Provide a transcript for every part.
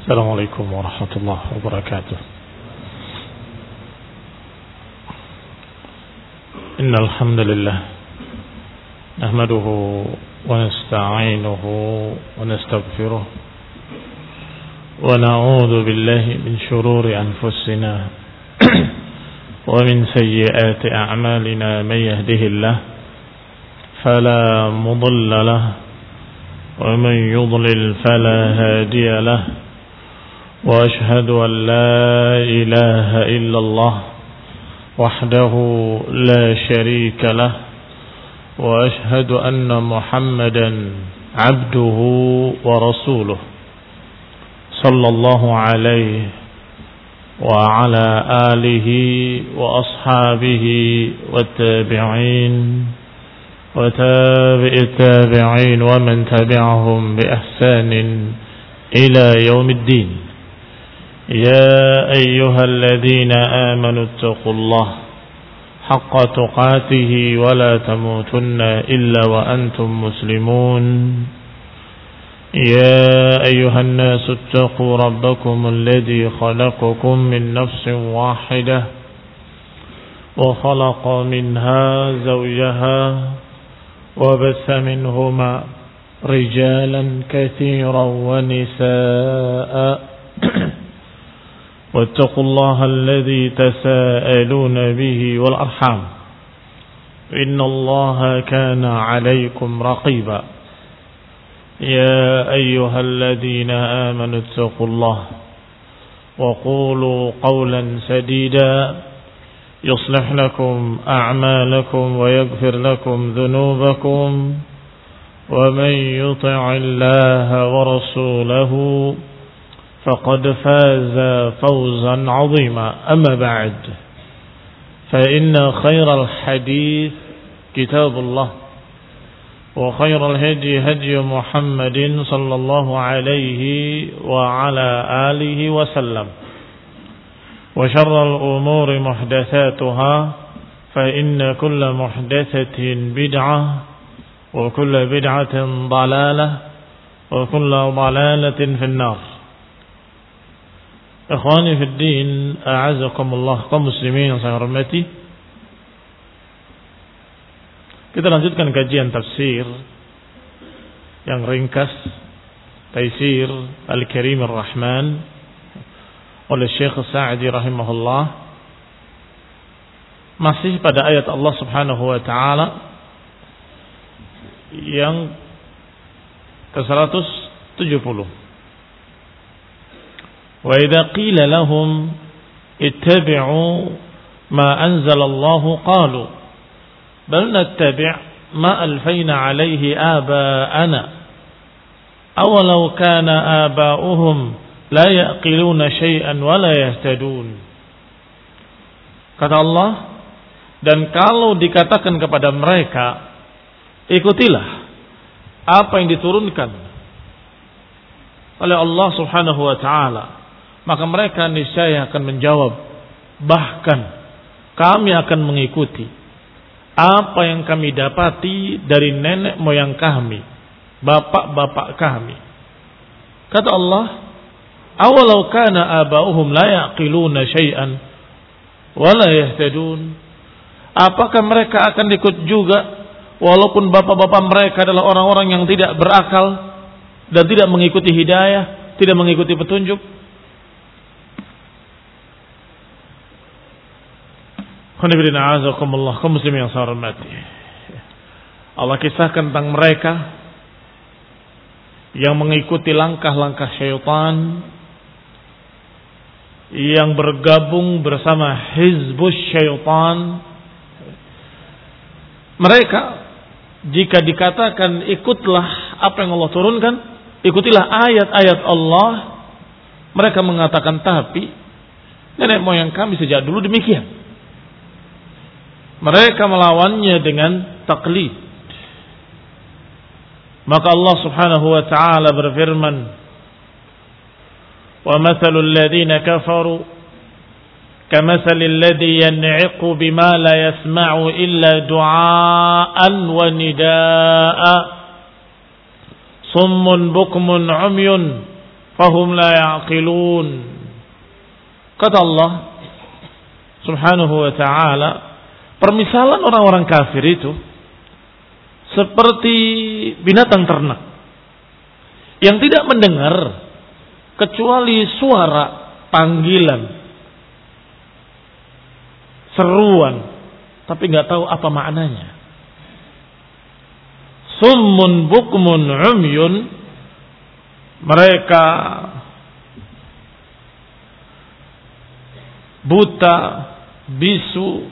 السلام عليكم ورحمة الله وبركاته. إن الحمد لله نحمده ونستعينه ونستغفره ونعوذ بالله من شرور أنفسنا ومن سيئات أعمالنا. من يهده الله فلا مضل له ومن يضلل فلا هادي له، وأشهد أن لا إله إلا الله وحده لا شريك له، وأشهد أن محمدا عبده ورسوله صلى الله عليه وعلى آله وأصحابه والتابعين وتابع التابعين ومن تبعهم بإحسان إلى يوم الدين. يا أيها الذين آمنوا اتقوا الله حق تقاته ولا تموتن إلا وأنتم مسلمون. يا أيها الناس اتقوا ربكم الذي خلقكم من نفس واحدة وخلق منها زوجها وبث منهما رجالا كثيرا ونساء واتقوا الله الذي تساءلون به والأرحام إن الله كان عليكم رقيبا. يا أيها الذين آمنوا اتقوا الله وقولوا قولا سديدا يصلح لكم أعمالكم ويغفر لكم ذنوبكم، ومن يطع الله ورسوله فقد فاز فوزا عظيما. أما بعد، فإن خير الحديث كتاب الله، وخير الهدي هدي محمد صلى الله عليه وعلى آله وسلم، وشر الأمور محدثاتها، فإن كل محدثة بدعة وكل بدعة ضلالة وكل ضلالة في النار. Ikhwani fi din, a'azakumullah, kaum muslimin yang saya hormati. Kita lanjutkan kajian tafsir yang ringkas, Taisir Al-Karim Ar-Rahman oleh Syekh Sa'di rahimahullah, masih pada ayat Allah Subhanahu wa taala yang ke-170. Wa idza qila lahum ittabi'u ma anzalallahu qalu bal nattabi' ma alfayna alayhi aba'ana awalau kana aba'uhum la yaqiluna syai'an wa la yahtadun. Kata Allah, dan kalau dikatakan kepada mereka, ikutilah apa yang diturunkan oleh Allah Subhanahu wa taala, maka mereka niscaya akan menjawab, bahkan kami akan mengikuti apa yang kami dapati dari nenek moyang kami, bapak-bapak kami. Kata Allah, awalau kana aba'uhum la yaqiluna syai'an wa la yahtadun. Apakah mereka akan ikut juga walaupun bapak-bapak mereka adalah orang-orang yang tidak berakal dan tidak mengikuti hidayah, tidak mengikuti petunjuk? Khonibirina azakumullah, kaum muslimin yang saya hormati. Allah kisahkan tentang mereka yang mengikuti langkah-langkah syaitan, yang bergabung bersama hizbus syaitan. Mereka jika dikatakan ikutlah apa yang Allah turunkan, ikutilah ayat-ayat Allah, mereka mengatakan tapi nenek moyang kami sejak dulu demikian. Mereka melawannya dengan taklid. Maka Allah Subhanahu wa taala berfirman, "Wa mathalul ladzina kafaru kamathalil ladzi yan'iqu bima la yasma'u illa du'aan wa nidaa'a summun bukmun 'umyun fahum la ya'qilun. Kata Allah Subhanahu wa ta'ala, permisalan orang-orang kafir itu seperti binatang ternak yang tidak mendengar kecuali suara panggilan, seruan, tapi nggak tahu apa maknanya. Summun bukmun umyun, mereka buta, bisu,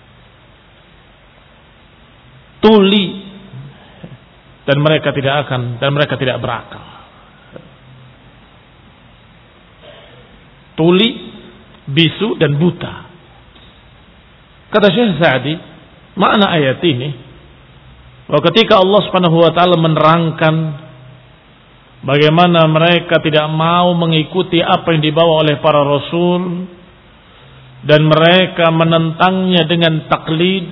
tuli, dan mereka tidak berakal. Tuli, bisu, dan buta. Kata Syekh Sa'di, makna ayat ini bahwa ketika Allah Subhanahu wa taala menerangkan bagaimana mereka tidak mau mengikuti apa yang dibawa oleh para rasul dan mereka menentangnya dengan taklid,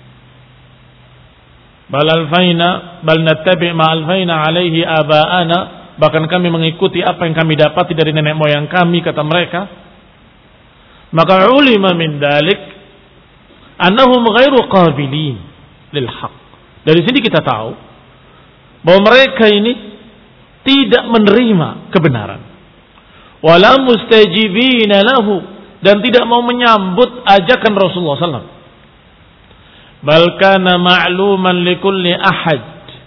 bal nattabi' ma alfaina alaihi aba'ana, bahkan kami mengikuti apa yang kami dapati dari nenek moyang kami, kata mereka. Maka ulima min dalik annahum ghairu qabilin lil haqq. Dari sini kita tahu bahwa mereka ini tidak menerima kebenaran. Wala mustajibina lahu, dan tidak mau menyambut ajakan Rasulullah SAW. Bal kana ma'luman likulli ahad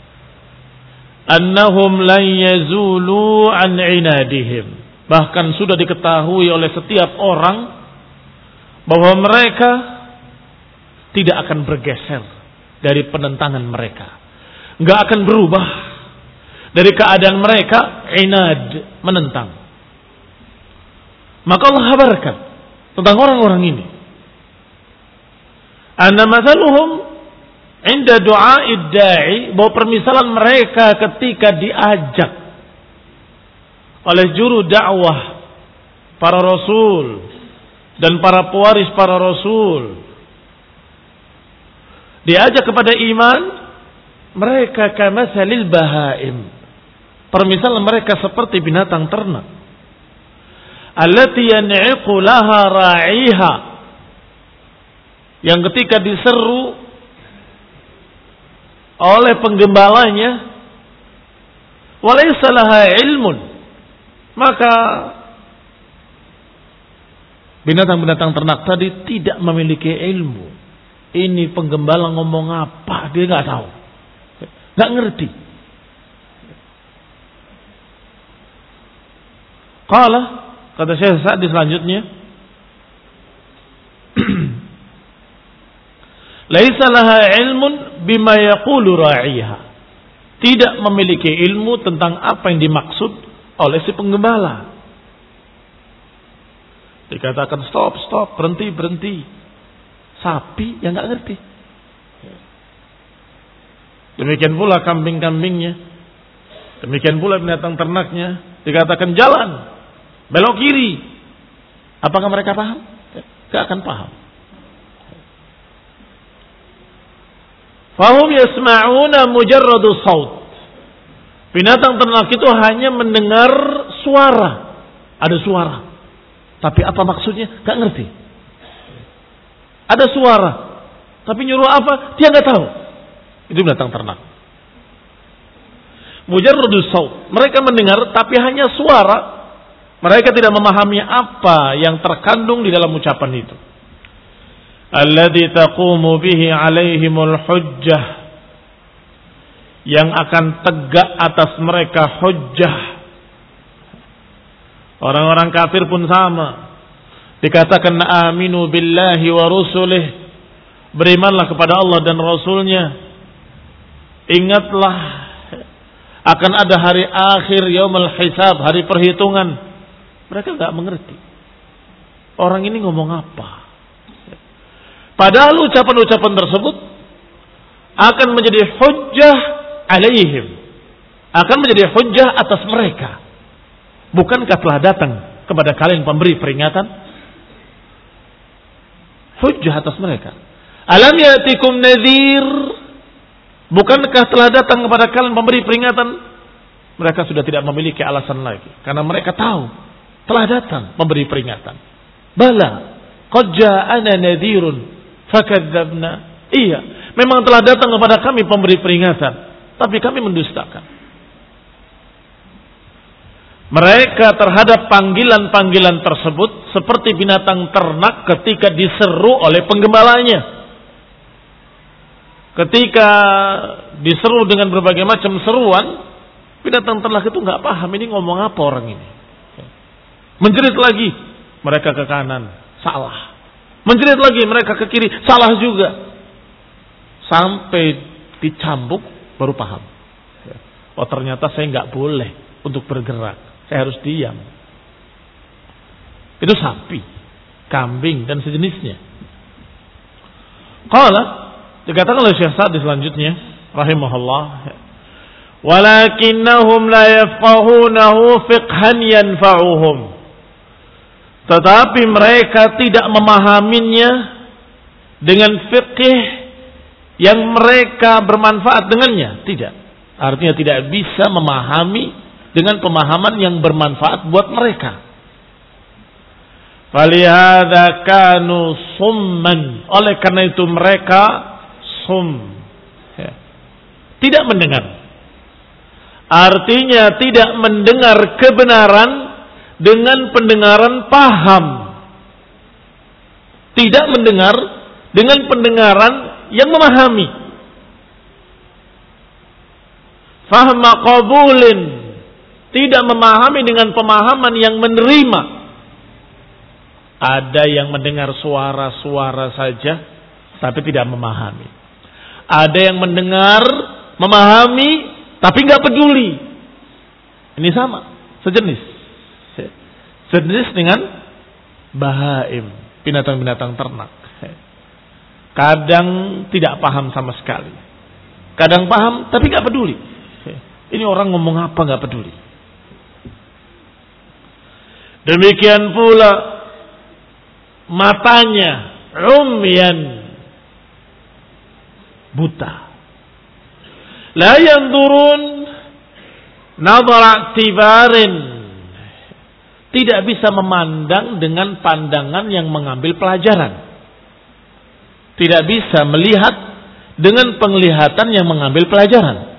annahum lan yazulu an inadihim. Bahkan sudah diketahui oleh setiap orang bahwa mereka tidak akan bergeser dari penentangan mereka, nggak akan berubah dari keadaan mereka inad, menentang. Maka Allah kabarkan tentang orang-orang ini, anna mathaluhum inda du'a'id da'i, bahwa permisalan mereka ketika diajak oleh juru dakwah para rasul dan para pewaris para rasul, diajak kepada iman, mereka kamatsalil bahaim, permisalan mereka seperti binatang ternak, allati yan'iqu laha ra'iha, yang ketika diseru oleh penggembalanya, walaysa laha ilmun, maka binatang-binatang ternak tadi tidak memiliki ilmu. Ini penggembala ngomong apa, dia nggak tahu, nggak ngerti. Qala, kata Syekh Sa'di selanjutnya, laisa laha ilmun bima yaqulu ra'iha, tidak memiliki ilmu tentang apa yang dimaksud oleh si penggembala. Dikatakan stop, berhenti. Sapi yang nggak ngerti. Demikian pula kambing-kambingnya, demikian pula binatang ternaknya. Dikatakan jalan, belok kiri. Apakah mereka paham? Gak akan paham. Fahum yasma'una mujarradu saut. Binatang ternak itu hanya mendengar suara. Ada suara, tapi apa maksudnya gak ngerti. Ada suara, tapi nyuruh apa dia nggak tahu. Itu binatang ternak. Mujarradus saut, mereka mendengar tapi hanya suara. Mereka tidak memahami apa yang terkandung di dalam ucapan itu. Alladzi taqumu bihi alaihimul hujjah, yang akan tegak atas mereka hujjah. Orang-orang kafir pun sama. Dikatakan aminu billahi wa rusulih, berimanlah kepada Allah dan Rasulnya. Ingatlah akan ada hari akhir, yaumul hisab, hari perhitungan. Mereka enggak mengerti orang ini ngomong apa. Padahal ucapan-ucapan tersebut akan menjadi hujjah alaihim, akan menjadi hujjah atas mereka. Bukankah telah datang kepada kalian pemberi peringatan? Hujjah atas mereka. Alam yatikum nadhir, bukankah telah datang kepada kalian pemberi peringatan? mereka sudah tidak memiliki alasan lagi. Karena mereka tahu, telah datang memberi peringatan. Bala, qad ja'ana nadhirun fakadzabna. Iya, memang telah datang kepada kami pemberi peringatan, tapi kami mendustakan. Mereka terhadap panggilan-panggilan tersebut seperti binatang ternak ketika diseru oleh penggembalanya. Ketika diseru dengan berbagai macam seruan, binatang ternak itu nggak paham ini ngomong apa orang ini. Menjerit lagi, mereka ke kanan, salah. Menjerit lagi, mereka ke kiri, salah juga. Sampai dicambuk, baru paham. Oh ternyata saya nggak boleh untuk bergerak. Saya harus diam. Itu sapi, kambing dan sejenisnya. Qala, dikatakan oleh Syekh Sa'di selanjutnya, rahimahullah, walakinnahum la yafqahunahu fiqhan yanfa'uhum. Tetapi mereka tidak memahaminya dengan fikih yang mereka bermanfaat dengannya. Tidak. Artinya tidak bisa memahami dengan pemahaman yang bermanfaat buat mereka. Falihada kanu summan. Oleh karena itu mereka sum. Tidak mendengar. Artinya tidak mendengar kebenaran dengan pendengaran paham. Tidak mendengar dengan pendengaran yang memahami. Fahma qabulin. Tidak memahami dengan pemahaman yang menerima. Ada yang mendengar suara-suara saja, tapi tidak memahami. Ada yang mendengar, memahami, tapi nggak peduli. Ini sama, sejenis. Sejenis dengan bahaim, binatang-binatang ternak. Kadang tidak paham sama sekali. Kadang paham, tapi nggak peduli. Ini orang ngomong apa nggak peduli. Demikian pula matanya umyan, buta. La yanzurun nadhara tibarin. Tidak bisa memandang dengan pandangan yang mengambil pelajaran. Tidak bisa melihat dengan penglihatan yang mengambil pelajaran.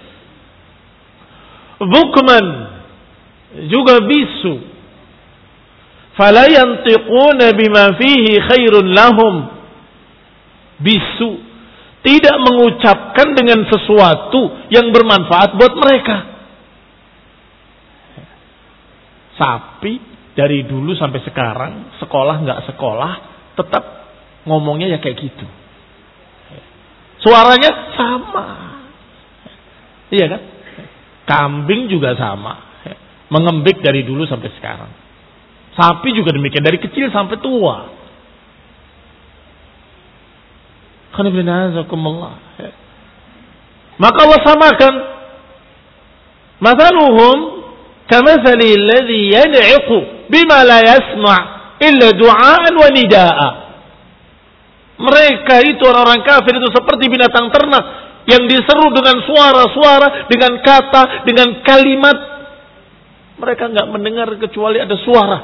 Bukman, juga bisu. Fala yantiquna bima fihi khairun lahum. Bisu, tidak mengucapkan dengan sesuatu yang bermanfaat buat mereka. Sapi dari dulu sampai sekarang, sekolah nggak sekolah, tetap ngomongnya ya kayak gitu. Suaranya sama. Iya kan? Kambing juga sama. Mengembik dari dulu sampai sekarang. Sapi juga demikian, dari kecil sampai tua. Maka Allah samakan. Mathaluhum kamathali alladhi yad'iqu bima la yasma' illa du'aan wa nida'a. Mereka itu orang-orang kafir itu seperti binatang ternak yang diseru dengan suara-suara, dengan kata, dengan kalimat. Mereka enggak mendengar kecuali ada suara.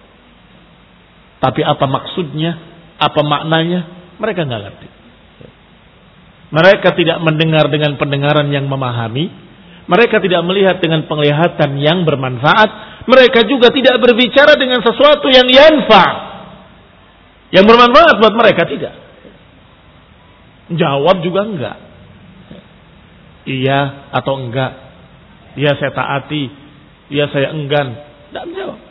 Tapi apa maksudnya, apa maknanya, mereka enggak ngerti. Mereka tidak mendengar dengan pendengaran yang memahami. Mereka tidak melihat dengan penglihatan yang bermanfaat. Mereka juga tidak berbicara dengan sesuatu yang yanfa', yang bermanfaat buat mereka, tidak. Jawab juga enggak. Iya atau enggak. Iya saya taati. Iya saya enggan. Tidak menjawab.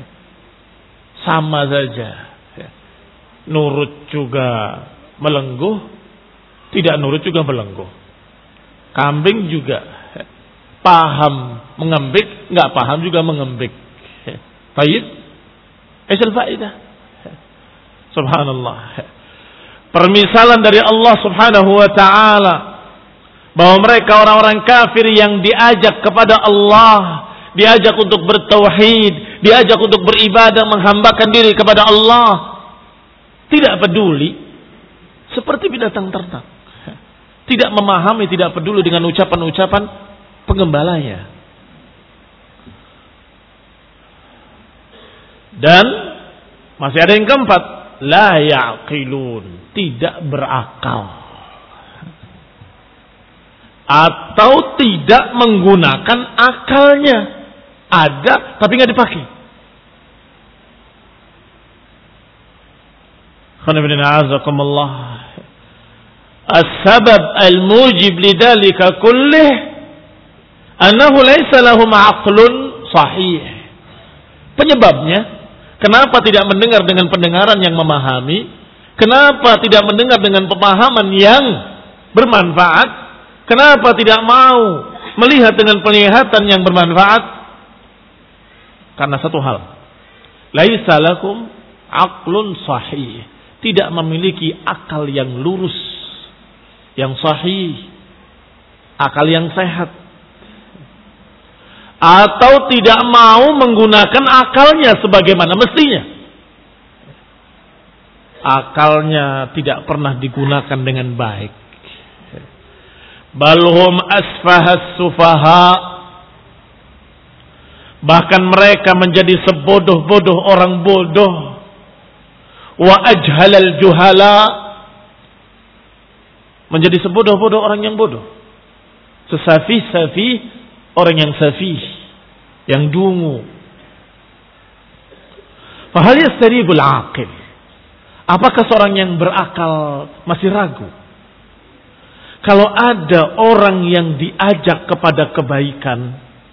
Sama saja. Nurut juga melengguh. Tidak nurut juga melengguh. Kambing juga paham mengembik, enggak paham juga mengembik. Baik. Asal faedah. Subhanallah. Permisalan dari Allah Subhanahu wa taala bahwa mereka orang-orang kafir yang diajak kepada Allah, diajak untuk bertauhid, diajak untuk beribadah, menghambakan diri kepada Allah, tidak peduli, seperti binatang ternak, tidak memahami, tidak peduli dengan ucapan-ucapan penggembalanya. Dan masih ada yang keempat, la ya'qilun, tidak berakal. Atau tidak menggunakan akalnya. Ada tapi nggak dipakai. As-sabab al-mujib lidzalika kullih annahu laysa lahum 'aqlun sahih. Penyebabnya, kenapa tidak mendengar dengan pendengaran yang memahami? Kenapa tidak mendengar dengan pemahaman yang bermanfaat? Kenapa tidak mau melihat dengan penglihatan yang bermanfaat? Karena satu hal, laisa lakum 'aqlun sahih. Tidak memiliki akal yang lurus, yang sahih, akal yang sehat. Atau tidak mau menggunakan akalnya sebagaimana mestinya. Akalnya tidak pernah digunakan dengan baik. Balhum asfahas sufaha. Bahkan mereka menjadi sebodoh-bodoh orang bodoh. Wa ajhalal juhala, menjadi sebodoh-bodoh orang yang bodoh. Sesafih-safih orang yang safih, yang dungu. Fahal yastaribul aqil, apakah seorang yang berakal masih ragu? Kalau ada orang yang diajak kepada kebaikan,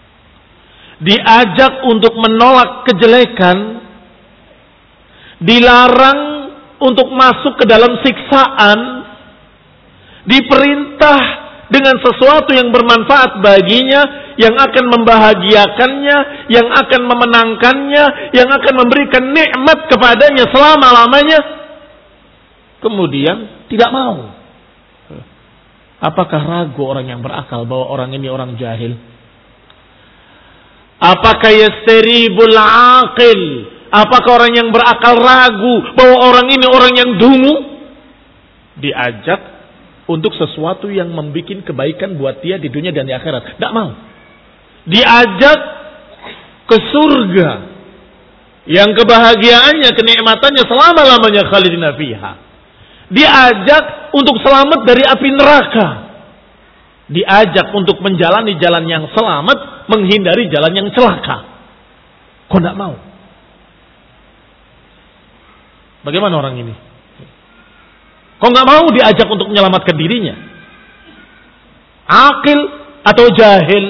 diajak untuk menolak kejelekan, dilarang untuk masuk ke dalam siksaan, diperintah dengan sesuatu yang bermanfaat baginya, yang akan membahagiakannya, yang akan memenangkannya, yang akan memberikan nikmat kepadanya selama-lamanya, kemudian tidak mau. Apakah ragu orang yang berakal bahwa orang ini orang jahil? Apakah yastaribul aqil? Apakah orang yang berakal ragu bahwa orang ini orang yang dungu? Diajak untuk sesuatu yang membuat kebaikan buat dia di dunia dan di akhirat, tidak mau. Diajak ke surga yang kebahagiaannya, kenikmatannya selama-lamanya khalidina fiha. Diajak untuk selamat dari api neraka. Diajak untuk menjalani jalan yang selamat, menghindari jalan yang celaka. Kok tidak mau? Bagaimana orang ini? Kok nggak mau diajak untuk menyelamatkan dirinya? Akil atau jahil?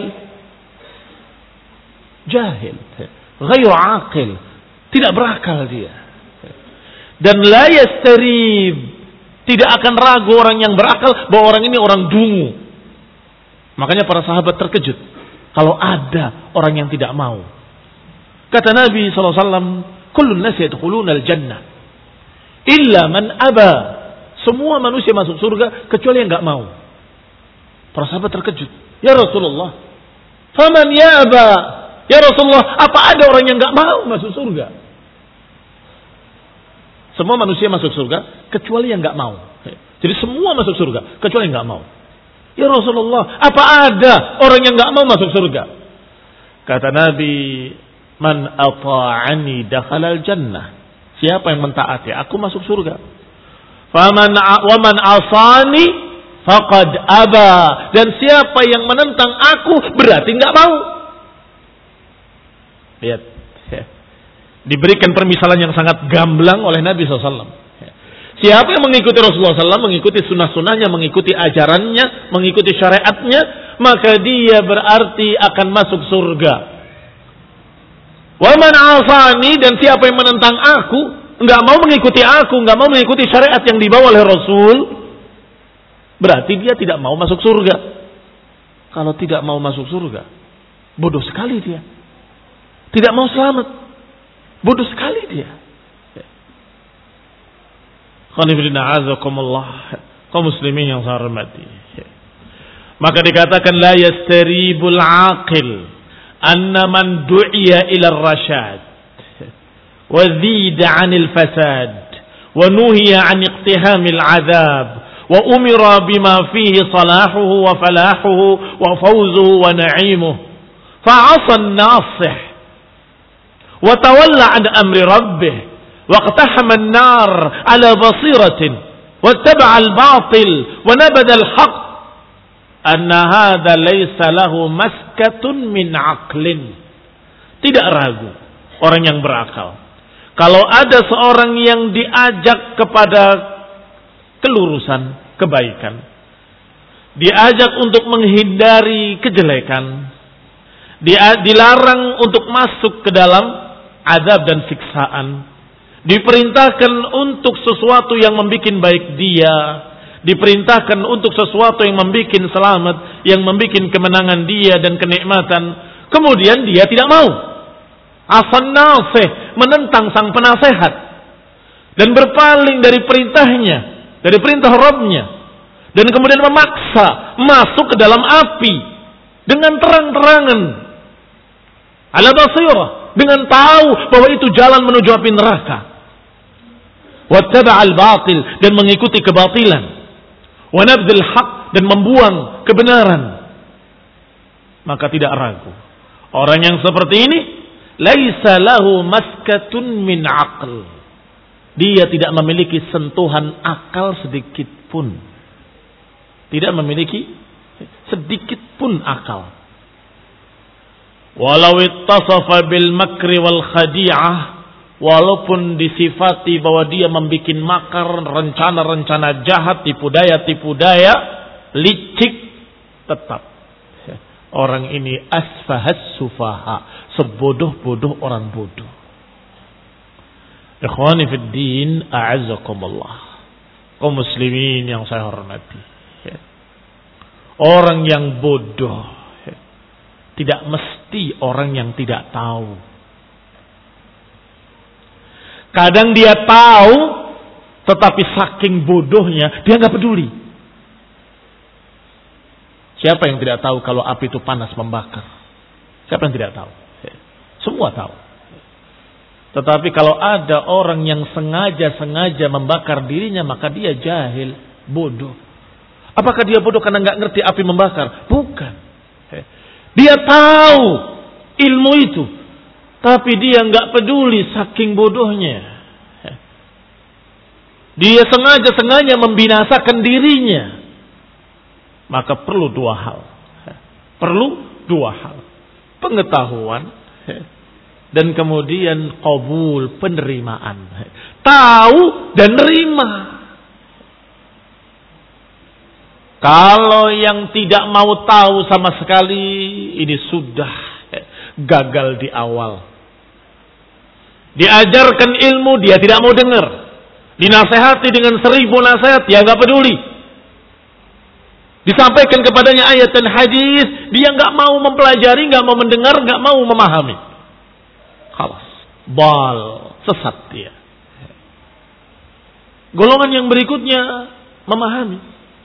Jahil. Ghairu akil. Tidak berakal dia. Dan la yastarib. Tidak akan ragu orang yang berakal bahwa orang ini orang dungu. Makanya para sahabat terkejut kalau ada orang yang tidak mau. Kata Nabi SAW, kullun nas yadkhuluna al-jannah illa man aba. Semua manusia masuk surga kecuali yang enggak mau. Para sahabat terkejut. Ya Rasulullah, faman ya aba? Ya Rasulullah, apa ada orang yang enggak mau masuk surga? Semua manusia masuk surga kecuali yang enggak mau. Jadi semua masuk surga kecuali yang enggak mau. Ya Rasulullah, apa ada orang yang enggak mau masuk surga? Kata Nabi, man ata'ani dakhalal jannah. Siapa yang mentaati aku masuk surga. Waman asani faqad aba. Dan siapa yang menentang aku berarti enggak mau. Lihat. Diberikan permisalan yang sangat gamblang oleh Nabi SAW. Siapa yang mengikuti Rasulullah SAW, mengikuti sunnah-sunnahnya, mengikuti ajarannya, mengikuti syariatnya, maka dia berarti akan masuk surga. Waman asani, dan siapa yang menentang aku, enggak mau mengikuti aku, enggak mau mengikuti syariat yang dibawa oleh Rasul, berarti dia tidak mau masuk surga. Kalau tidak mau masuk surga, bodoh sekali dia. Tidak mau selamat. Bodoh sekali dia. Qanifidina azakumullah, kaum muslimin yang saya hormati. Maka dikatakan la yastaribul aqil anna man du'iya ila ar-rasyad wa zida 'anil fasad wa nuhiya 'an iqtihamil 'adzab wa umira bima fihi salahuhu wa falahuhu wa fawzuhu wa na'imuhu fa'asa an-nasih wa tawalla an amri rabbih wa qtahama an-nar ala basiratin wattaba'a al-batil wa nabada al-haqq anna hadha laysa lahu maskatun min aqlin. Tidak ragu orang yang berakal, kalau ada seorang yang diajak kepada kelurusan, kebaikan, diajak untuk menghindari kejelekan, dilarang untuk masuk ke dalam azab dan siksaan, diperintahkan untuk sesuatu yang membuat baik dia, diperintahkan untuk sesuatu yang membuat selamat, yang membuat kemenangan dia dan kenikmatan, kemudian dia tidak mau. Asan nasih, menentang sang penasehat dan berpaling dari perintahnya, dari perintah Rabbnya, dan kemudian memaksa masuk ke dalam api dengan terang-terangan, ala basirah, dengan tahu bahwa itu jalan menuju api neraka. Wattaba'al batil, dan mengikuti kebatilan. Wa nabdhil haq, dan membuang kebenaran. Maka tidak ragu, orang yang seperti ini laisa lahu maskatun min aql. Dia tidak memiliki sentuhan akal sedikit pun. Tidak memiliki sedikit pun akal. Walau ittasafa bil makri wal khadi'ah, walaupun disifati bahwa dia membuat makar, rencana-rencana jahat, tipu daya, licik, tetap orang ini asfahas sufaha, sebodoh-bodoh orang bodoh. Ikhwani fid din, a'azzakumullah, kaum muslimin yang saya hormati, orang yang bodoh tidak mesti orang yang tidak tahu. Kadang dia tahu, tetapi saking bodohnya dia nggak peduli. Siapa yang tidak tahu kalau api itu panas membakar? Siapa yang tidak tahu? Semua tahu. Tetapi kalau ada orang yang sengaja membakar dirinya, maka dia jahil, bodoh. Apakah dia bodoh karena nggak ngerti api membakar? Bukan. Dia tahu ilmu itu, tapi dia nggak peduli saking bodohnya. Dia sengaja membinasakan dirinya. Maka perlu dua hal. Pengetahuan dan kemudian qabul, penerimaan. Tahu dan nerima. Kalau yang tidak mau tahu sama sekali, ini sudah gagal di awal. Diajarkan ilmu, dia tidak mau dengar. Dinasehati dengan 1000 nasihat, dia nggak peduli. Disampaikan kepadanya ayat dan hadis, dia nggak mau mempelajari, nggak mau mendengar, nggak mau memahami. Khalas, sesat dia. Golongan yang berikutnya memahami,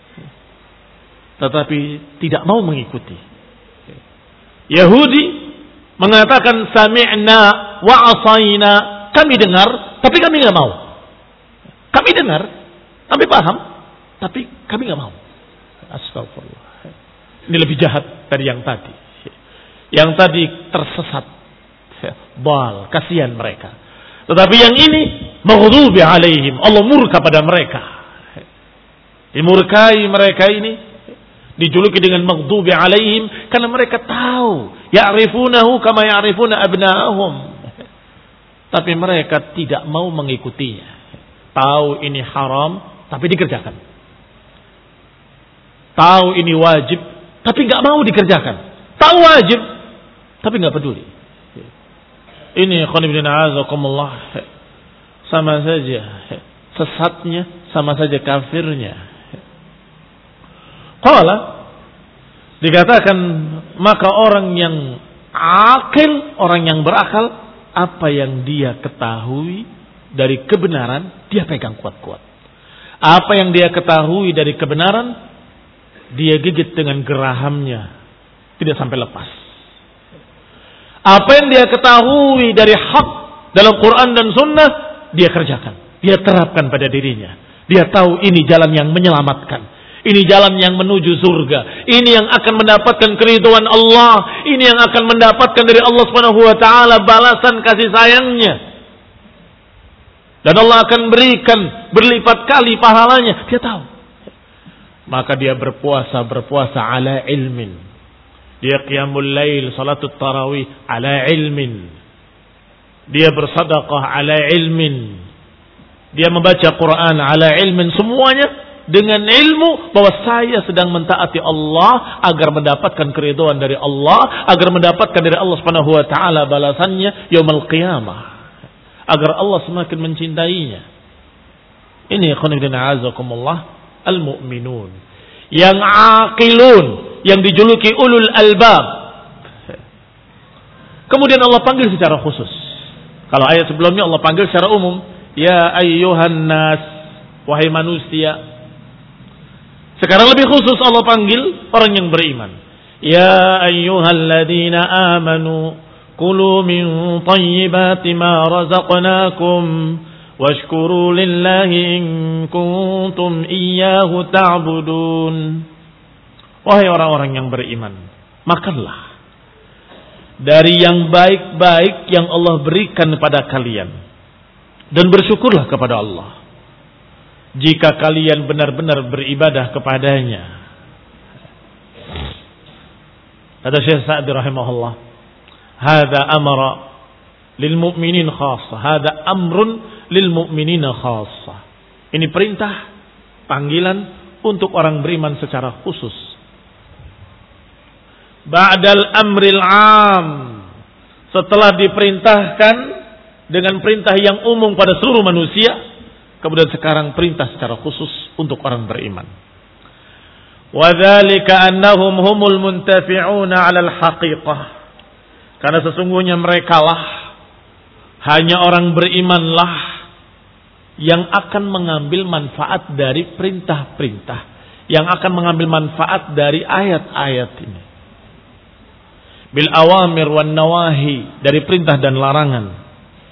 tetapi tidak mau mengikuti. Yahudi mengatakan sami'na wa asaina, kami dengar, tapi kami nggak mau. Kami dengar, kami paham, tapi kami nggak mau. Astagfirullah. Ini lebih jahat dari yang tadi. Yang tadi tersesat, kasihan mereka. Tetapi yang ini maghdubi alaihim, Allah murka pada mereka. Dimurkai mereka ini, dijuluki dengan maghdubi alaihim, karena mereka tahu, ya'rifunahu kama ya'rifuna abna'ahum. Tapi mereka tidak mau mengikutinya. Tahu ini haram, tapi dikerjakan. Tahu ini wajib, tapi nggak mau dikerjakan. Tahu wajib, tapi nggak peduli. Ini khonibin a'azakumullah, sama saja sesatnya, sama saja kafirnya. Qala, dikatakan maka orang yang akil, orang yang berakal, apa yang dia ketahui dari kebenaran, dia pegang kuat-kuat. Apa yang dia ketahui dari kebenaran, dia gigit dengan gerahamnya, tidak sampai lepas. Apa yang dia ketahui dari hak dalam Quran dan Sunnah, dia kerjakan, dia terapkan pada dirinya. Dia tahu ini jalan yang menyelamatkan, Ini jalan yang menuju surga. Ini yang akan mendapatkan keridhaan Allah. Ini yang akan mendapatkan dari Allah Subhanahu wa taala balasan kasih sayangnya. Dan Allah akan berikan berlipat kali pahalanya. Dia tahu. Maka dia berpuasa ala ilmin. Dia qiyamul lail, salatul tarawih ala ilmin. Dia bersedekah ala ilmin. Dia membaca Quran ala ilmin, semuanya dengan ilmu bahwa saya sedang mentaati Allah agar mendapatkan keridhaan dari Allah, agar mendapatkan dari Allah Subhanahu wa taala balasannya yaumul qiyamah, agar Allah semakin mencintainya. Ini khonidin azakumullah al-mu'minun yang aqilun, yang dijuluki ulul albab. Kemudian Allah panggil secara khusus. Kalau ayat sebelumnya Allah panggil secara umum, ya ayyuhan nas, wahai manusia. Sekarang lebih khusus Allah panggil orang yang beriman. Ya ayyuhalladzina amanu kulu min thayyibati ma razaqnakum washkuru lillahi in kuntum iyyahu ta'budun. Wahai orang-orang yang beriman, makanlah dari yang baik-baik yang Allah berikan kepada kalian dan bersyukurlah kepada Allah jika kalian benar-benar beribadah kepadanya. Kata Syekh Sa'di rahimahullah, hadza amra lil mu'minin khassa, hadza amrun lil mu'minina khassa. Ini perintah, panggilan untuk orang beriman secara khusus. Ba'dal amril 'am, setelah diperintahkan dengan perintah yang umum pada seluruh manusia, kemudian sekarang perintah secara khusus untuk orang beriman. Wadzalika annahum humul muntafi'una 'alal haqiqah. Karena sesungguhnya merekalah, hanya orang berimanlah yang akan mengambil manfaat dari perintah-perintah, yang akan mengambil manfaat dari ayat-ayat ini. Bil awamir wan nawahi, dari perintah dan larangan.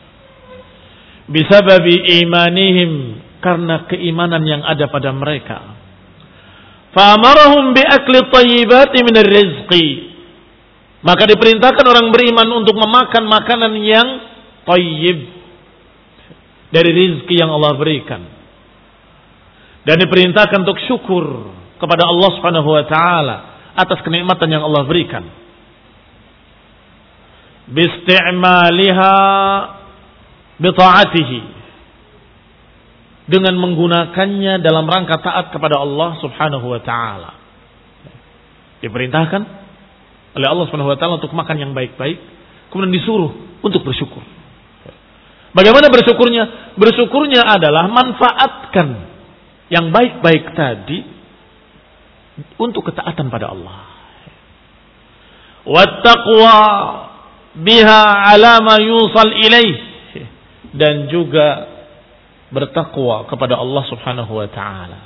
Bisababi imanihim, karena keimanan yang ada pada mereka. Fa'amarahum bi'akli tayyibati minar rizqi, maka diperintahkan orang beriman untuk memakan makanan yang tayyib dari rizki yang Allah berikan, dan diperintahkan untuk syukur kepada Allah Subhanahu wa taala atas kenikmatan yang Allah berikan. Bisti'maliha bita'atihi, dengan menggunakannya dalam rangka taat kepada Allah Subhanahu wa taala. Diperintahkan oleh Allah Subhanahu wa taala untuk makan yang baik-baik, kemudian disuruh untuk bersyukur. Bagaimana bersyukurnya? Bersyukurnya adalah manfaatkan yang baik-baik tadi untuk ketaatan pada Allah. Wattaqwa biha ala ma yusal ilaih, dan juga bertakwa kepada Allah Subhanahu wa taala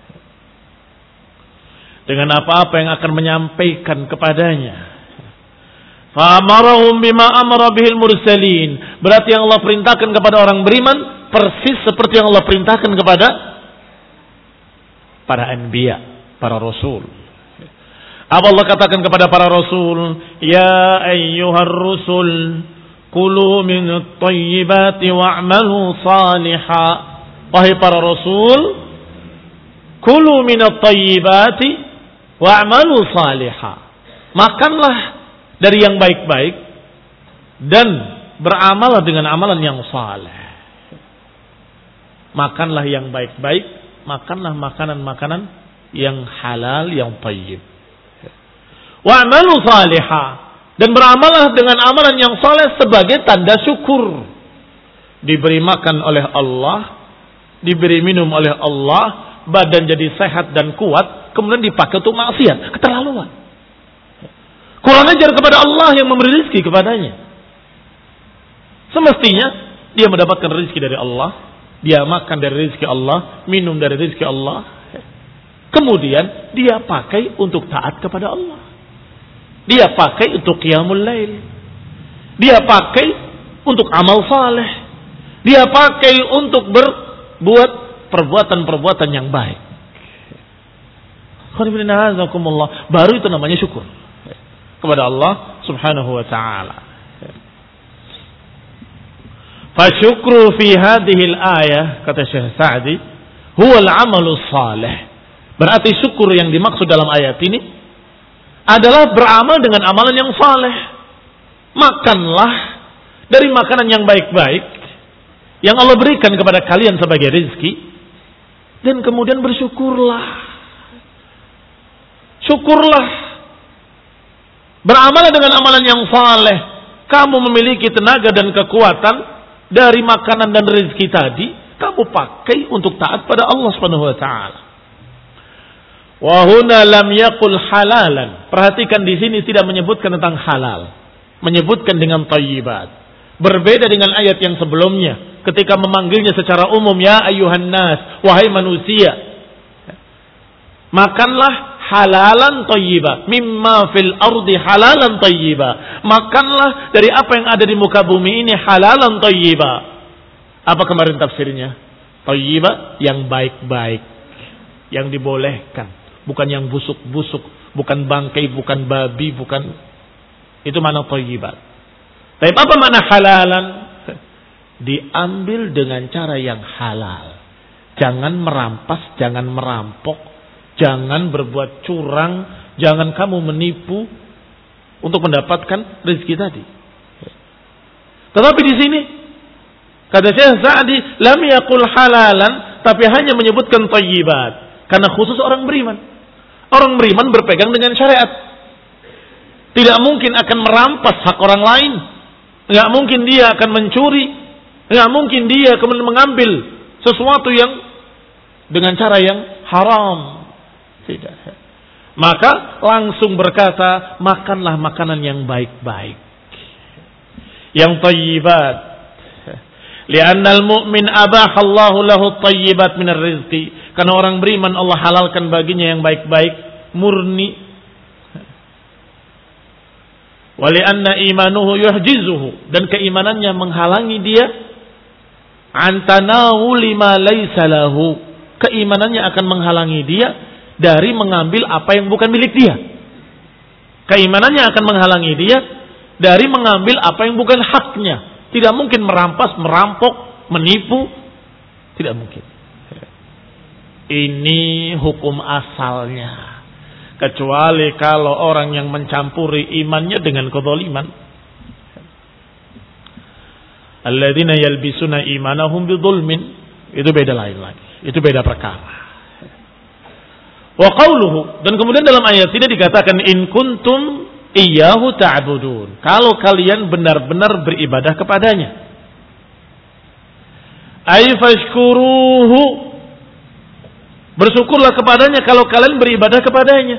dengan apa-apa yang akan menyampaikan kepadanya. Fa amarahum bima amara bihil mursalin, berarti yang Allah perintahkan kepada orang beriman persis seperti yang Allah perintahkan kepada para anbiya, para rasul. Apa Allah katakan kepada para rasul? Ya ayyuhar rusul kulu minat tayyibati wa'malu salihah. Wahai para rasul, kulu minat tayyibati wa'malu salihah. Makanlah dari yang baik-baik dan beramal dengan amalan yang saleh. Makanlah yang baik-baik, makanlah makanan-makanan yang halal, yang tayyib. Wa'malu salihah, dan beramalah dengan amalan yang saleh sebagai tanda syukur. Diberi makan oleh Allah, diberi minum oleh Allah, badan jadi sehat dan kuat, kemudian dipakai untuk maksiat, keterlaluan. Kurang ajar kepada Allah yang memberi rezeki kepadanya. Semestinya dia mendapatkan rezeki dari Allah, dia makan dari rezeki Allah, minum dari rezeki Allah, kemudian dia pakai untuk taat kepada Allah. Dia pakai untuk qiyamul lail. Dia pakai untuk amal saleh. Dia pakai untuk berbuat perbuatan-perbuatan yang baik. Baru itu namanya syukur kepada Allah Subhanahu wa taala. Fasyukru fi hadhihi al-ayah, kata Syekh Sa'di, huwa al-amalu salih. Berarti syukur yang dimaksud dalam ayat ini adalah beramal dengan amalan yang saleh. Makanlah dari makanan yang baik-baik yang Allah berikan kepada kalian sebagai rezeki, dan kemudian bersyukurlah. Syukurlah. Beramal dengan amalan yang saleh. Kamu memiliki tenaga dan kekuatan dari makanan dan rezeki tadi, kamu pakai untuk taat pada Allah Subhanahu wa taala. Wa huna lam yaqul halalan. Perhatikan di sini tidak menyebutkan tentang halal, menyebutkan dengan thayyibat. Berbeda dengan ayat yang sebelumnya ketika memanggilnya secara umum, ya ayyuhan nas, wahai manusia. Makanlah halalan thayyiba, mimma fil ardi halalan thayyiba. Makanlah dari apa yang ada di muka bumi ini halalan thayyiba. Apa kemarin tafsirnya? Thayyiba yang baik-baik, yang dibolehkan, bukan yang busuk-busuk, bukan bangkai, bukan babi, bukan. Itu mana thayyibat. Tapi apa mana halalan? Diambil dengan cara yang halal. Jangan merampas, jangan merampok, jangan berbuat curang, jangan kamu menipu untuk mendapatkan rezeki tadi. Tetapi di sini kata Syekh Sa'di, lam yaqul halalan, tapi hanya menyebutkan thayyibat karena khusus orang beriman. Orang beriman berpegang dengan syariat. Tidak mungkin akan merampas hak orang lain. Enggak mungkin dia akan mencuri. Enggak mungkin dia akan mengambil sesuatu yang dengan cara yang haram. Tidak. Maka langsung berkata, makanlah makanan yang baik-baik, yang thayyibat. Li'annal mu'min abahallahu lahu thayyibat minar rizqi. Karena orang beriman Allah halalkan baginya yang baik-baik, murni. Wa li'anna imanuhu yuhjizuhu, dan keimanannya menghalangi dia an tanawuli ma laysa lahu. Keimanannya akan menghalangi dia dari mengambil apa yang bukan milik dia. Keimanannya akan menghalangi dia dari mengambil apa yang bukan haknya. Tidak mungkin merampas, merampok, menipu. Tidak mungkin. Ini hukum asalnya. Kecuali kalau orang yang mencampuri imannya dengan kezaliman. Alladzina yalbisuna imanahum bidzulmin. Itu beda lain lagi. Itu beda perkara. Wa qawluhu, dan kemudian dalam ayat ini dikatakan in kuntum iyyahu ta'budun. Kalau kalian benar-benar beribadah kepadanya. Ay fashkuruhu. Bersyukurlah kepadanya kalau kalian beribadah kepadanya.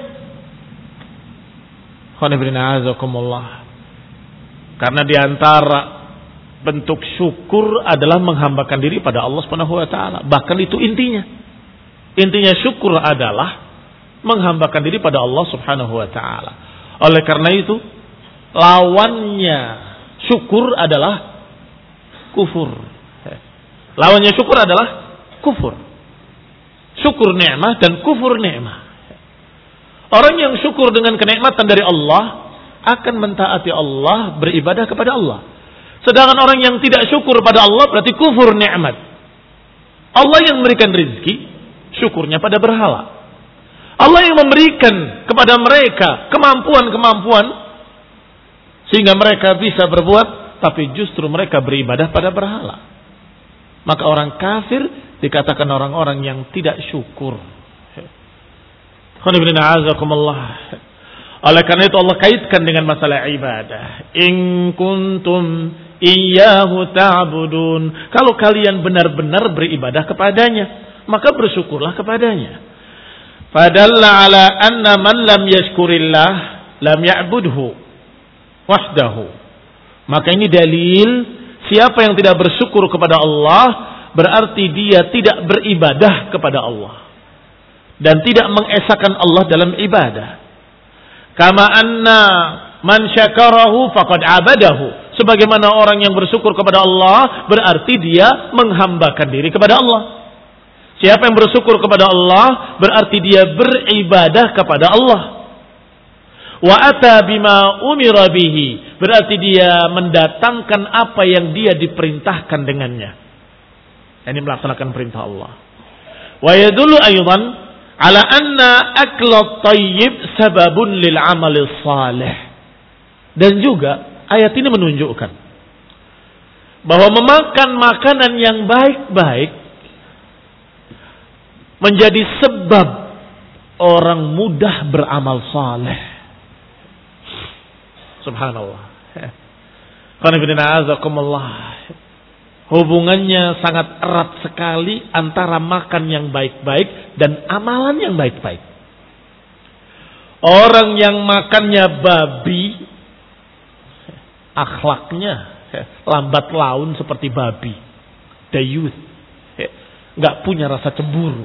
Karena di antara bentuk syukur adalah menghambakan diri pada Allah Subhanahu wa taala. Bahkan itu intinya. Intinya syukur adalah menghambakan diri pada Allah Subhanahu wa taala. Oleh karena itu, lawannya syukur adalah kufur. Lawannya syukur adalah kufur. Syukur nikmat dan kufur nikmat. Orang yang syukur dengan kenikmatan dari Allah akan mentaati Allah, beribadah kepada Allah. Sedangkan orang yang tidak syukur pada Allah berarti kufur nikmat. Allah yang memberikan rezeki, syukurnya pada berhala. Allah yang memberikan kepada mereka kemampuan-kemampuan sehingga mereka bisa berbuat, tapi justru mereka beribadah pada berhala. Maka orang kafir dikatakan orang-orang yang tidak syukur. Oleh karena itu Allah kaitkan dengan masalah ibadah. In kuntum iyyahu ta'budun. Kalau kalian benar-benar beribadah kepadanya, maka bersyukurlah kepadanya. Fadalla ala anna man lam yashkurillah lam ya'budhu wahdahu. Maka ini dalil, siapa yang tidak bersyukur kepada Allah berarti dia tidak beribadah kepada Allah dan tidak mengesahkan Allah dalam ibadah. Kama anna man syakarahu faqad abadahu. Sebagaimana orang yang bersyukur kepada Allah berarti dia menghambakan diri kepada Allah. Siapa yang bersyukur kepada Allah berarti dia beribadah kepada Allah. Wa ata bima umira bihi, berarti dia mendatangkan apa yang dia diperintahkan dengannya. Ini melaksanakan perintah Allah. Wa yadullu aydan ala anna akla thayyib sababun lil amali salih. Dan juga ayat ini menunjukkan bahwa memakan makanan yang baik-baik menjadi sebab orang mudah beramal saleh. Subhanallah. Hubungannya sangat erat sekali antara makan yang baik-baik dan amalan yang baik-baik. Orang yang makannya babi, akhlaknya lambat laun seperti babi, dayuth, nggak punya rasa cemburu.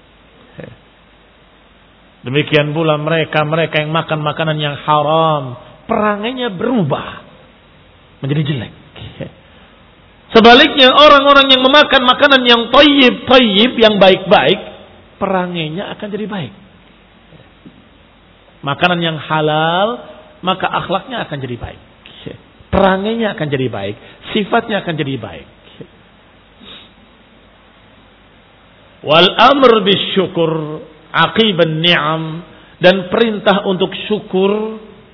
Demikian pula mereka yang makan makanan yang haram, perangainya berubah menjadi jelek. Sebaliknya orang-orang yang memakan makanan yang thayyib, yang baik-baik, perangainya akan jadi baik. Makanan yang halal, maka akhlaknya akan jadi baik. Perangainya akan jadi baik, sifatnya akan jadi baik. Wal amr bisyukur aqiban ni'am, dan perintah untuk syukur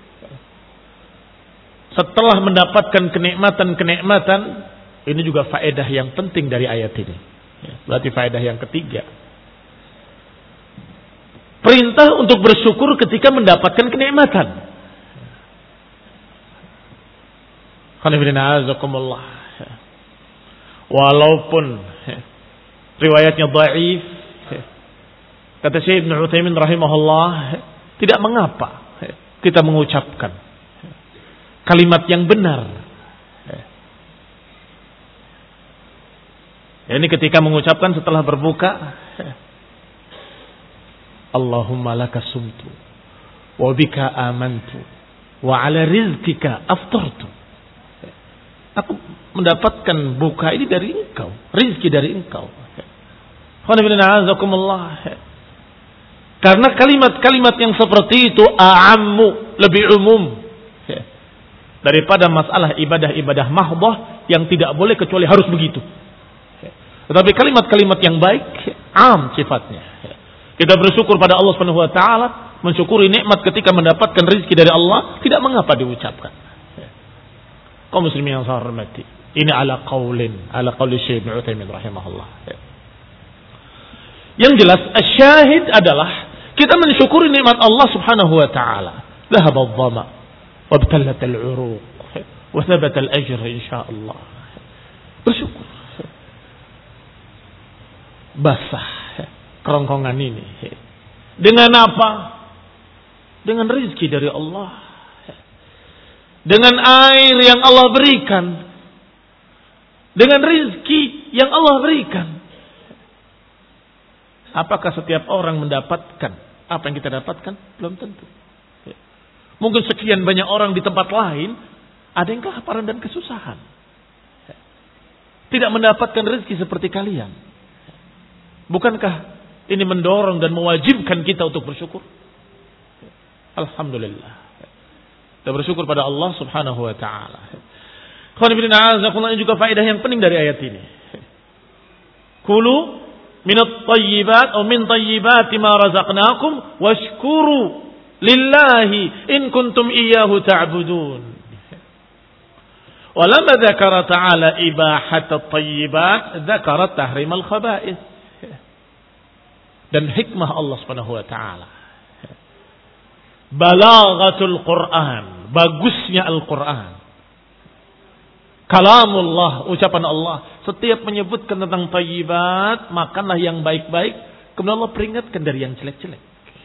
setelah mendapatkan kenikmatan-kenikmatan, ini juga faedah yang penting dari ayat ini. Berarti faedah yang ketiga. Perintah untuk bersyukur ketika mendapatkan kenikmatan. Walaupun riwayatnya dhaif, kata Syekh Ibn Utsaimin rahimahullah, tidak mengapa kita mengucapkan kalimat yang benar. Ini ketika mengucapkan setelah berbuka, Allahumma laka sumtu wa bika amantu wa ala rizkika aftartu. Aku mendapatkan buka ini dari engkau, rizki dari engkau. Karena kalimat-kalimat yang seperti itu a'ammu, lebih umum daripada masalah ibadah-ibadah mahdhah yang tidak boleh kecuali harus begitu. Tetapi kalimat-kalimat yang baik am sifatnya. Kita bersyukur pada Allah Subhanahu wa taala, mensyukuri nikmat ketika mendapatkan rezeki dari Allah, tidak mengapa diucapkan. Kaum muslimin yang saya hormati, ini ala qauli Syekh Ibnu Utsaimin rahimahullah. Yang jelas asyahid adalah kita mensyukuri nikmat Allah Subhanahu wa taala. Dhahaba adh-dhama wa btalat al-uruq wa thabata al-ajr insyaallah. Bersyukur. Basah kerongkongan ini. Dengan apa? Dengan rezeki dari Allah. Dengan air yang Allah berikan. Dengan rezeki yang Allah berikan. Apakah setiap orang mendapatkan apa yang kita dapatkan? Belum tentu. Mungkin sekian banyak orang di tempat lain ada yang kelaparan dan kesusahan. Tidak mendapatkan rezeki seperti kalian. Bukankah ini mendorong dan mewajibkan kita untuk bersyukur? Alhamdulillah. Kita bersyukur pada Allah Subhanahu wa taala. Ini juga faedah yang penting dari ayat ini. Kulu minat thayyibat atau min thayyibati ma razaqnakum washkuru lillahi in kuntum iyyahu ta'budun. Walamma dzakara ta'ala ibahat at-thayyibat, dzakara tahrim al-khaba'ith. Dan hikmah Allah Subhanahu wa taala. Balaghatul Quran, bagusnya Al-Quran. Kalamullah, ucapan Allah. Setiap menyebutkan tentang thayyibat, makanlah yang baik-baik. Kemudian Allah peringatkan dari yang jelek-jelek.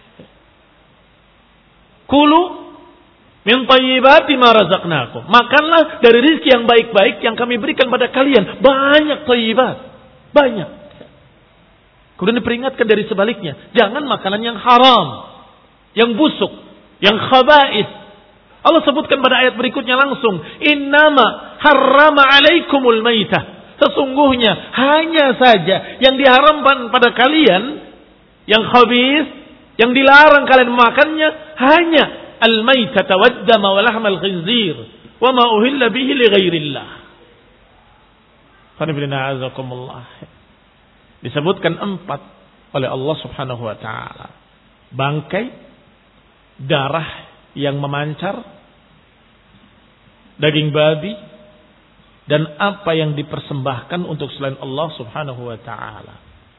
Kulu min thayyibati ma razaqnakum. Makanlah dari rezeki yang baik-baik yang kami berikan pada kalian. Banyak thayyibat. Banyak. Kemudian diperingatkan dari sebaliknya. Jangan makanan yang haram. Yang busuk. Yang khaba'ith. Allah sebutkan pada ayat berikutnya langsung. Innama harrama alaikumul maitah. Sesungguhnya hanya saja yang diharamkan pada kalian, yang khabith, yang dilarang kalian memakannya, hanya al-maitata wad-dama wa lahmal khinzir wa ma uhilla bihi li ghairillah. Disebutkan 4 oleh Allah Subhanahu wa taala. Bangkai, darah yang memancar, daging babi, dan apa yang dipersembahkan untuk selain Allah Subhanahu wa taala.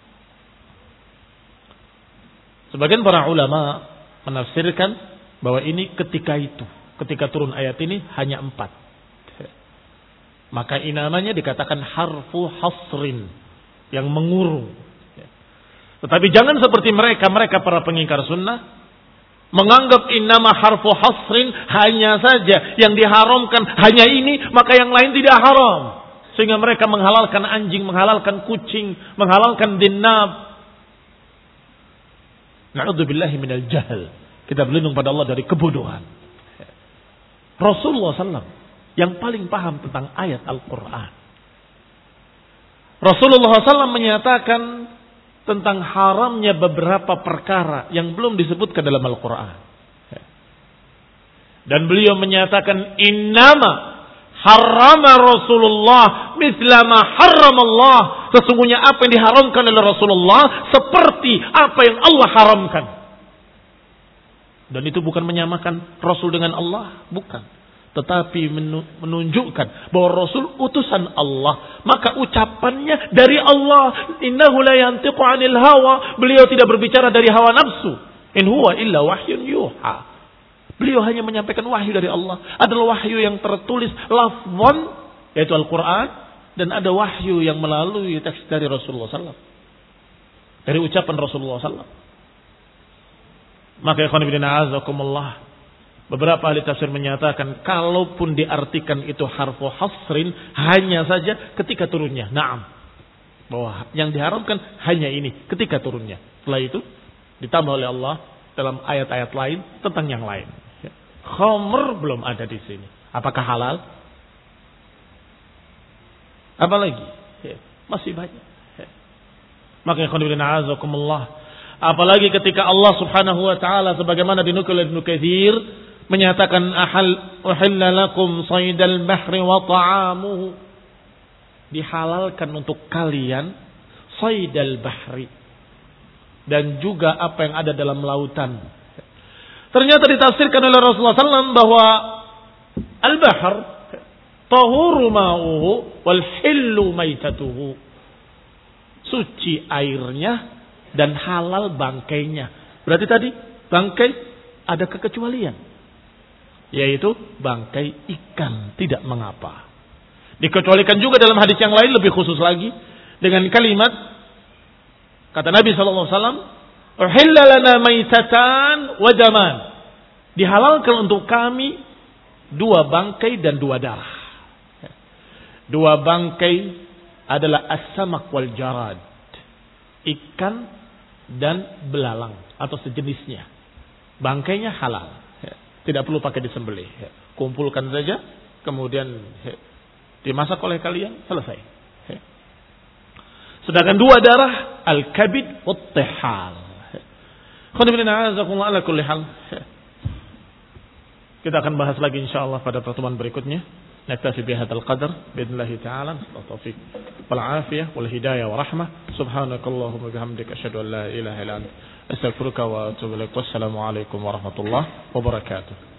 Sebagian para ulama menafsirkan bahwa ini ketika turun ayat ini hanya 4. Maka namanya dikatakan harfu hasrin, yang mengurung. Tetapi jangan seperti mereka para pengingkar sunnah menganggap innama harfu hasrin, hanya saja yang diharamkan hanya ini, maka yang lain tidak haram. Sehingga mereka menghalalkan anjing, menghalalkan kucing, menghalalkan dinab. Na'udzubillahi minal jahl. Kita berlindung pada Allah dari kebodohan. Rasulullah SAW yang paling paham tentang ayat Al-Quran. Rasulullah SAW menyatakan tentang haramnya beberapa perkara yang belum disebutkan dalam Al-Quran. Dan beliau menyatakan innama harrama Rasulullah mithla ma harramallah. Sesungguhnya apa yang diharamkan oleh Rasulullah seperti apa yang Allah haramkan. Dan itu bukan menyamakan Rasul dengan Allah, bukan. Tetapi menunjukkan bahwa Rasul utusan Allah. Maka ucapannya dari Allah. Innahu la yantiqu 'anil hawa. Beliau tidak berbicara dari hawa nafsu. In huwa illa wahyun yuha. Beliau hanya menyampaikan wahyu dari Allah. Adalah wahyu yang tertulis lafzan, yaitu Al-Quran. Dan ada wahyu yang melalui teks dari Rasulullah SAW. Dari ucapan Rasulullah SAW. Maka ikhwan fillah a'azakumullah, beberapa ahli tafsir menyatakan kalaupun diartikan itu harfu hasrin, hanya saja ketika turunnya. Naam. Bahwa yang diharamkan hanya ini ketika turunnya. Setelah itu ditambah oleh Allah dalam ayat-ayat lain tentang yang lain. Khamr belum ada di sini. Apakah halal? Apalagi? Masih banyak. Maka ikhwan fillah a'azakumullah, apalagi ketika Allah Subhanahu wa taala sebagaimana dinukil oleh Ibnu Katsir menyatakan uhilla lakum saydal bahri wa ta'amuhu. Dihalalkan untuk kalian saydal bahri, dan juga apa yang ada dalam lautan. Ternyata ditafsirkan oleh Rasulullah SAW bahwa al-bahr tahuru ma'uhu wal hillu maitatuhu. Suci airnya dan halal bangkainya. Berarti tadi bangkai ada kekecualian, yaitu bangkai ikan tidak mengapa. Dikecualikan juga dalam hadis yang lain lebih khusus lagi dengan kalimat kata Nabi SAW, uhilla lana maitatan wa daman. Dihalalkan untuk kami 2 bangkai dan 2 darah. 2 bangkai adalah as-samak wal jarad, ikan dan belalang atau sejenisnya. Bangkainya halal, tidak perlu pakai disembelih. Kumpulkan saja, kemudian dimasak oleh kalian, selesai. Sedangkan 2 darah, al-kabid wat-tihal. Kita akan bahas lagi insyaallah pada pertemuan berikutnya. Naktafi bihadzal qadar biidznillah ta'ala. Taufiq wal afiyah wal hidayah wa rahmah. Subhanakallahumma bihamdika asyhadu an la ilaha illa anta astaghfiruka wa atubu ilaik. Wassalamu alaikum warahmatullahi wabarakatuh.